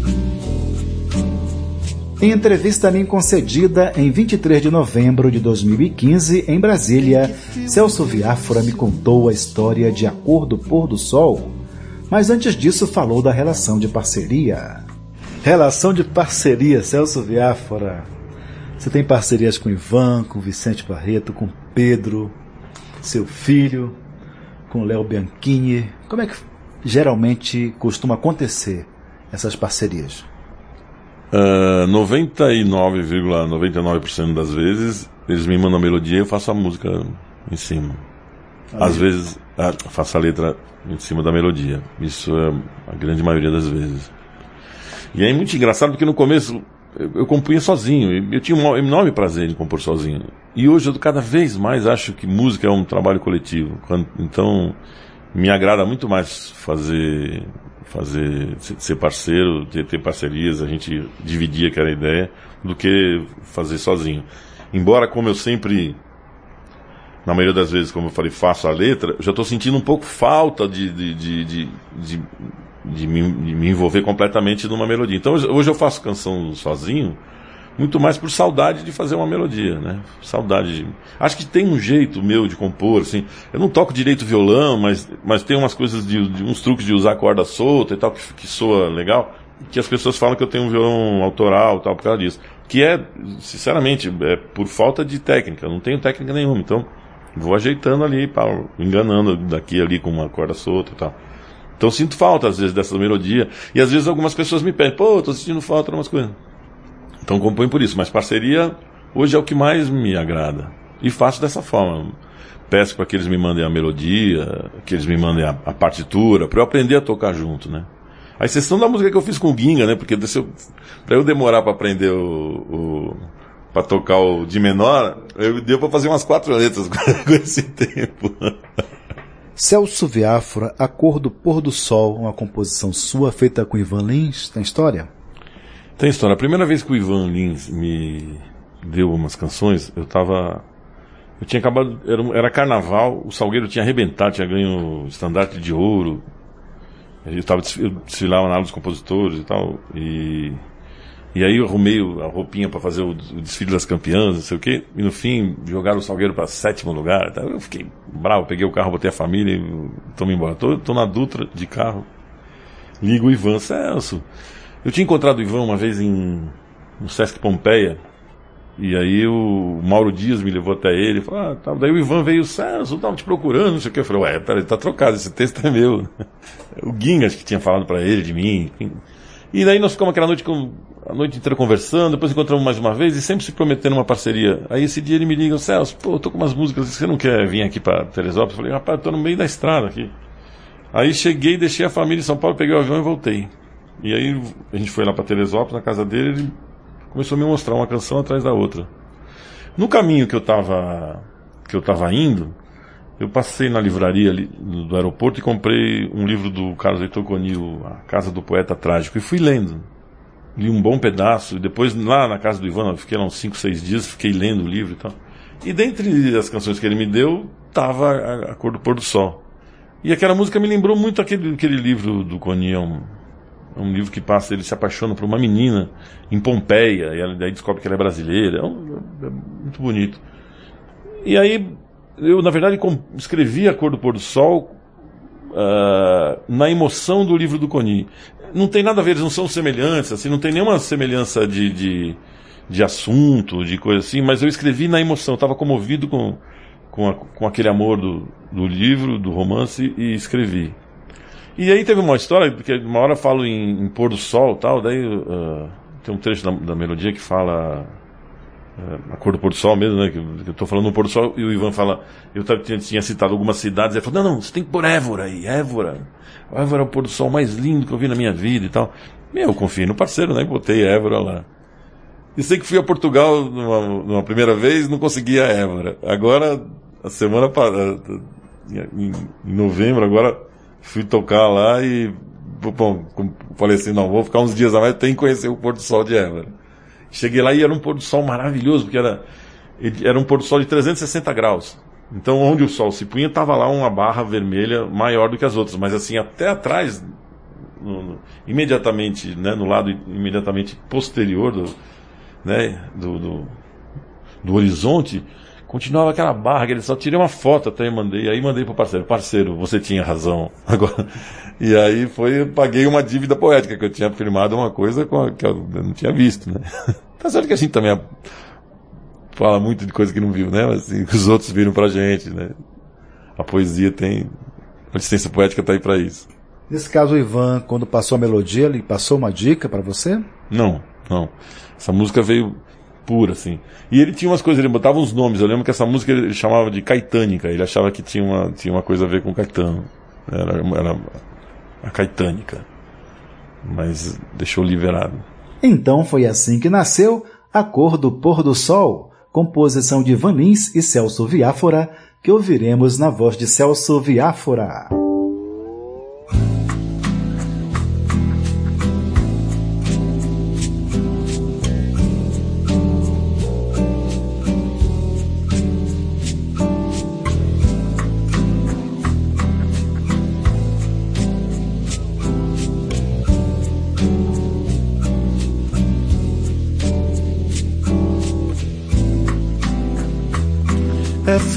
Em entrevista a mim concedida em 23 de novembro de 2015, em Brasília, Celso Viáfora me contou a história de A Cor do Pôr do Sol. Mas antes disso falou da relação de parceria. Relação de parceria, Celso Viáfora. Você tem parcerias com Ivan, com Vicente Barreto, com Pedro, seu filho, com Léo Bianchini. Como é que geralmente costuma acontecer essas parcerias? 99,99% das vezes eles me mandam a melodia e eu faço a música em cima. Às vezes faço a letra em cima da melodia. Isso é a grande maioria das vezes. E é muito engraçado porque no começo eu compunha sozinho. Eu tinha um enorme prazer em compor sozinho. E hoje eu cada vez mais acho que música é um trabalho coletivo. Então me agrada muito mais ser parceiro, ter parcerias, a gente dividir aquela ideia, do que fazer sozinho. Embora, como eu sempre na maioria das vezes, como eu falei, faço a letra, eu já estou sentindo um pouco falta de me envolver completamente numa melodia. Então hoje eu faço canção sozinho, muito mais por saudade de fazer uma melodia, né? Saudade. Acho que tem um jeito meu de compor, assim. Eu não toco direito violão, mas tem umas coisas uns truques de usar corda solta e tal, que soa legal, que as pessoas falam que eu tenho um violão autoral e tal, por causa disso. Que sinceramente, por falta de técnica. Eu não tenho técnica nenhuma, então vou ajeitando ali, enganando daqui e ali com uma corda solta e tal. Então sinto falta, às vezes, dessa melodia. E às vezes algumas pessoas me pedem, pô, tô sentindo falta de umas coisas. Então componho por isso, mas parceria hoje é o que mais me agrada. E faço dessa forma. Peço para que eles me mandem a melodia, que eles me mandem a partitura, para eu aprender a tocar junto, né? A exceção da música que eu fiz com o Ginga, né? Porque para eu demorar para aprender para tocar o de menor, deu para fazer umas 4 letras com esse tempo. Celso Viáfora, A Cor do Pôr do Sol, uma composição sua feita com Ivan Lins, tem história? Tem história. A primeira vez que o Ivan Lins me deu umas canções, eu tinha acabado, era carnaval, o Salgueiro tinha arrebentado, tinha ganho estandarte de ouro, eu desfilava na aula dos compositores e tal, e aí eu arrumei a roupinha para fazer o desfile das campeãs, não sei o quê, e no fim jogaram o Salgueiro para 7º lugar, tá? Eu fiquei bravo, peguei o carro, botei a família e tô-me embora. Tô na Dutra de carro, ligo o Ivan, Celso. Eu tinha encontrado o Ivan uma vez no Sesc Pompeia, e aí o Mauro Dias me levou até ele, falou, tá. Daí o Ivan veio, Celso, eu tava te procurando, não sei o que. Eu falei, peraí, tá trocado, esse texto é meu. O Ginga, acho que tinha falado pra ele, de mim. E daí nós ficamos aquela noite, a noite inteira conversando, depois encontramos mais uma vez e sempre se prometendo uma parceria. Aí esse dia ele me liga, Celso, pô, eu tô com umas músicas, você não quer vir aqui pra Teresópolis? Eu falei, rapaz, eu tô no meio da estrada aqui. Aí cheguei, deixei a família em São Paulo, peguei o avião e voltei. E aí a gente foi lá pra Teresópolis, na casa dele, ele começou a me mostrar uma canção atrás da outra. No caminho que eu tava indo, eu passei na livraria ali do aeroporto e comprei um livro do Carlos Heitor Conil, A Casa do Poeta Trágico, e fui lendo. Li um bom pedaço, e depois lá na casa do Ivan, eu fiquei lá uns 5, 6 dias, fiquei lendo o livro e tal. E dentre as canções que ele me deu, tava A Cor do Pôr do Sol. E aquela música me lembrou muito aquele livro do Conil, um livro que passa, ele se apaixona por uma menina em Pompeia, e daí descobre que ela é brasileira, é muito bonito. E aí, eu na verdade escrevi A Cor do Pôr do Sol na emoção do livro do Coni. Não tem nada a ver, eles não são semelhantes, assim, não tem nenhuma semelhança de assunto, de coisa assim, mas eu escrevi na emoção, eu estava comovido com aquele amor do livro, do romance, e escrevi. E aí teve uma história, porque uma hora eu falo em pôr do sol e tal, daí tem um trecho da melodia que fala a cor do pôr do sol mesmo, né, que eu tô falando no pôr do sol, e o Ivan fala, eu tinha citado algumas cidades, ele falou, não, você tem que pôr Évora aí, Évora é o pôr do sol mais lindo que eu vi na minha vida e tal. Eu confiei no parceiro, né, botei Évora lá. E sei que fui a Portugal numa primeira vez, não conseguia Évora. Agora, a semana passada, em novembro, agora fui tocar lá e, bom, falei assim, não, vou ficar uns dias a mais, tenho que conhecer o pôr do sol de Évora. Cheguei lá e era um pôr do sol maravilhoso, porque era um pôr do sol de 360 graus. Então, onde o sol se punha, estava lá uma barra vermelha maior do que as outras, mas assim, até atrás, imediatamente, né, no lado imediatamente posterior do horizonte, continuava aquela barra, aquele sol. Tirei uma foto até e mandei pro parceiro, você tinha razão. Agora, e aí paguei uma dívida poética, que eu tinha afirmado uma coisa que eu não tinha visto, né? Tá certo que a gente também fala muito de coisa que não viu, né? Mas assim, os outros viram pra gente, né? A poesia a licença poética tá aí pra isso. Nesse caso, o Ivan, quando passou a melodia, ele passou uma dica pra você? Não. Essa música veio pura, assim. E ele tinha umas coisas, ele botava uns nomes. Eu lembro que essa música ele chamava de Caetânica. Ele achava que tinha uma coisa a ver com Caetano. Era a Caetânica. Mas deixou liberado. Então foi assim que nasceu A Cor do Pôr do Sol, composição de Ivan Lins e Celso Viáfora, que ouviremos na voz de Celso Viáfora.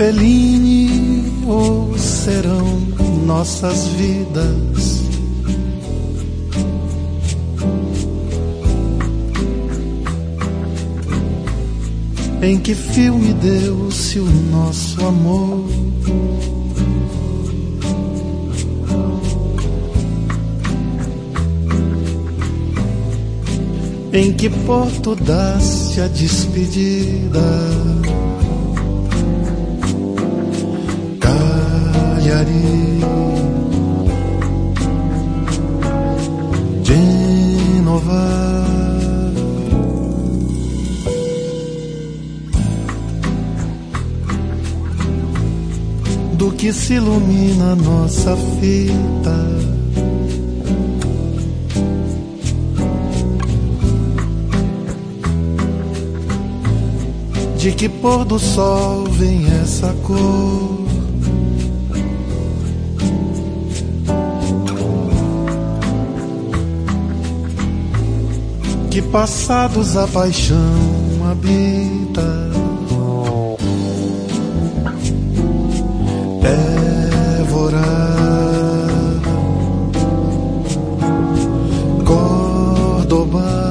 Fellini ou serão nossas vidas? Em que filme deu-se o nosso amor? Em que porto dá-se a despedida? Cagliari, Genova. Do que se ilumina nossa fita? De que pôr do sol vem essa cor? Que passados a paixão habita? Évora, Córdoba.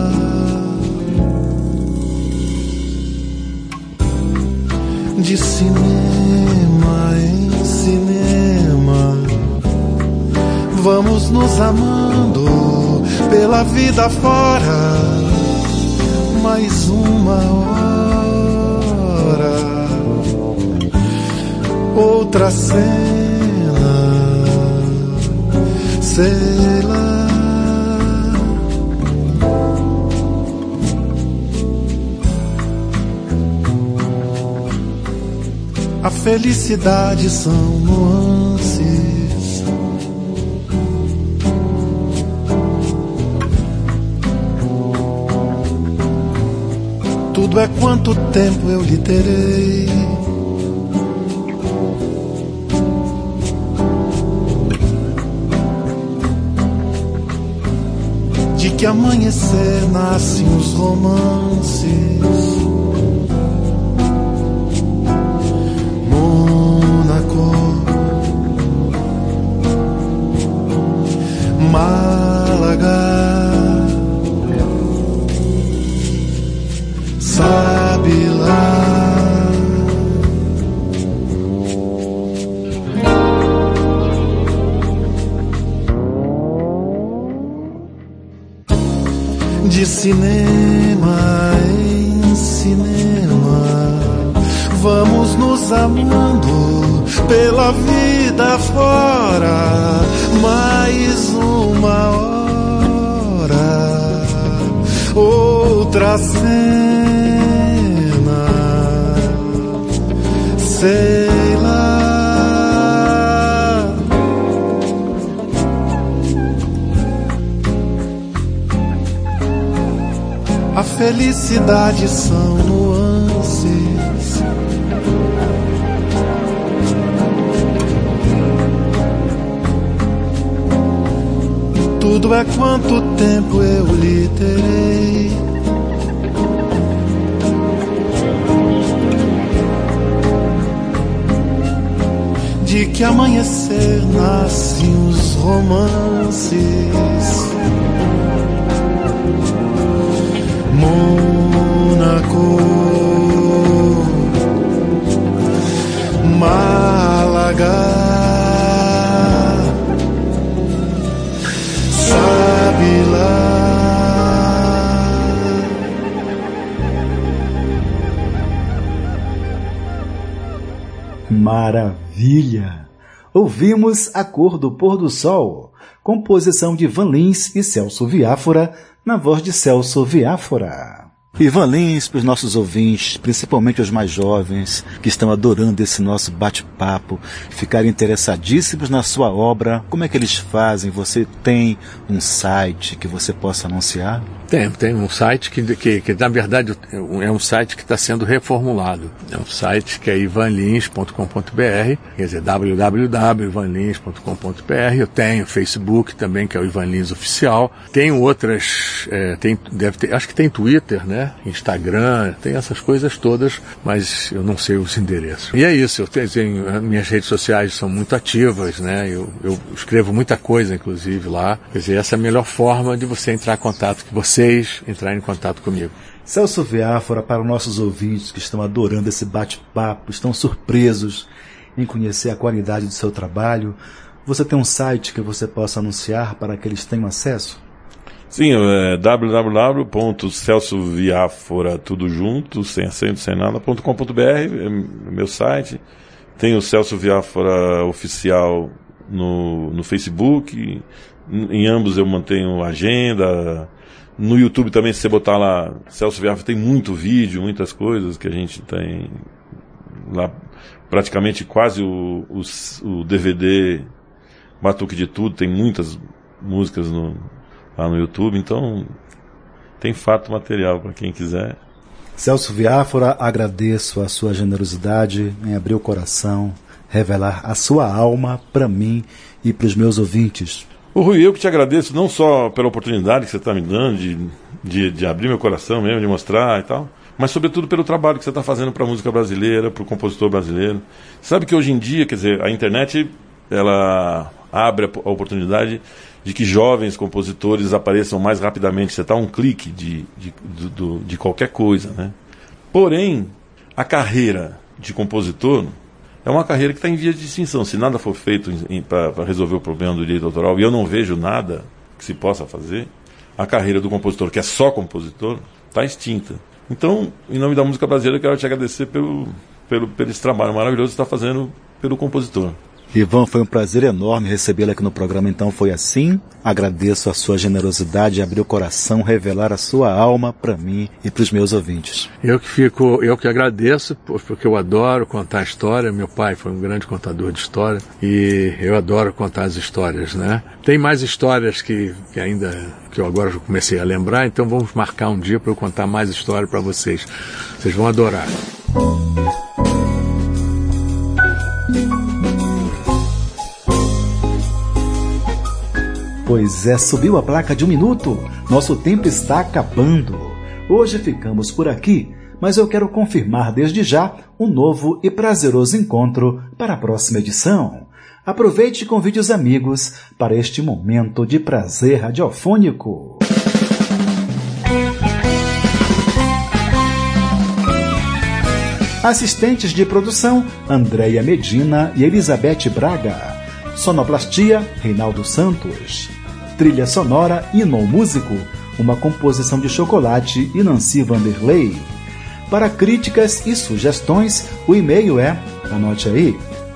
De cinema em cinema, vamos nos amando pela vida fora. Mais uma hora, outra cena, sei lá. A felicidade são nuances. Tudo é quanto tempo eu lhe terei. De que amanhecer nascem os romances. Málaga, sabe lá. De cinema em cinema, vamos nos amando pela vida fora. Mais uma hora, outra cena, sei lá. A felicidade são nuances. Tudo é quanto tempo eu lhe terei. De que amanhecer nascem os romances. Mônaco, Málaga, sabe lá. Maravilha! Ouvimos A Cor do Pôr do Sol, composição de Ivan Lins e Celso Viáfora, na voz de Celso Viáfora. Ivan Lins, para os nossos ouvintes, principalmente os mais jovens, que estão adorando esse nosso bate-papo, ficarem interessadíssimos na sua obra, como é que eles fazem? Você tem um site que você possa anunciar? Tem um site que na verdade é um site que está sendo reformulado. É um site que é ivanlins.com.br, quer dizer, www.ivanlins.com.br. Eu tenho Facebook também, que é o Ivan Lins Oficial. Tenho outras, acho que tem Twitter, né? Instagram, tem essas coisas todas, mas eu não sei os endereços. E é isso, minhas redes sociais são muito ativas, né? Eu escrevo muita coisa, inclusive, lá. Quer dizer, essa é a melhor forma de você entrar em contato, que vocês entrarem em contato comigo. Celso Viáfora, para os nossos ouvintes que estão adorando esse bate-papo, estão surpresos em conhecer a qualidade do seu trabalho, você tem um site que você possa anunciar para que eles tenham acesso? Sim, é www.celsoviafora, tudo junto, sem acento, sem nada.com.br, é meu site. Tem o Celso Viáfora Oficial no Facebook, em ambos eu mantenho agenda. No YouTube também, se você botar lá Celso Viáfora, tem muito vídeo, muitas coisas que a gente tem lá, praticamente quase o DVD Batuque de Tudo, tem muitas músicas lá no YouTube, então tem fato material para quem quiser. Celso Viáfora, agradeço a sua generosidade em abrir o coração, revelar a sua alma para mim e para os meus ouvintes. O Rui, eu que te agradeço não só pela oportunidade que você está me dando de abrir meu coração mesmo, de mostrar e tal, mas sobretudo pelo trabalho que você está fazendo para a música brasileira, para o compositor brasileiro. Sabe que hoje em dia, quer dizer, a internet, ela abre a oportunidade de que jovens compositores apareçam mais rapidamente. Você está a um clique de qualquer coisa, né? Porém, a carreira de compositor é uma carreira que está em vias de extinção. Se nada for feito para resolver o problema do direito autoral, e eu não vejo nada que se possa fazer, a carreira do compositor, que é só compositor, está extinta. Então, em nome da música brasileira, eu quero te agradecer pelo esse trabalho maravilhoso que você está fazendo pelo compositor. Ivan, foi um prazer enorme recebê-lo aqui no programa. Então Foi Assim. Agradeço a sua generosidade, abrir o coração, revelar a sua alma para mim e para os meus ouvintes. Eu que agradeço, porque eu adoro contar história. Meu pai foi um grande contador de história e eu adoro contar as histórias, né? Tem mais histórias que eu agora já comecei a lembrar, então vamos marcar um dia para eu contar mais história para vocês. Vocês vão adorar. Pois é, subiu a placa de 1 minuto. Nosso tempo está acabando. Hoje ficamos por aqui, mas eu quero confirmar desde já um novo e prazeroso encontro para a próxima edição. Aproveite e convide os amigos para este momento de prazer radiofônico. Assistentes de produção, Andréia Medina e Elizabeth Braga. Sonoplastia, Reinaldo Santos. Trilha sonora, Hino Músico, uma composição de Chocolate e Nancy Vanderlei. Para críticas e sugestões, o e-mail é, anote aí,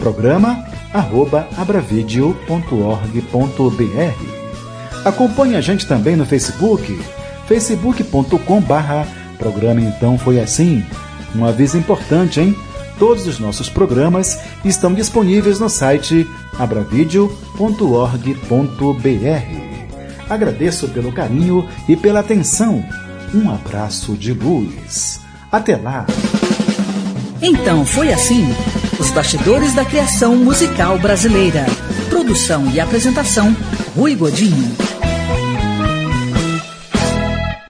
programa@abravideo.org.br. Acompanhe a gente também no Facebook, facebook.com/programa Então Foi Assim. Um aviso importante, hein? Todos os nossos programas estão disponíveis no site abravideo.org.br. Agradeço pelo carinho e pela atenção. Um abraço de luz. Até lá! Então Foi Assim, os bastidores da criação musical brasileira. Produção e apresentação, Rui Godinho.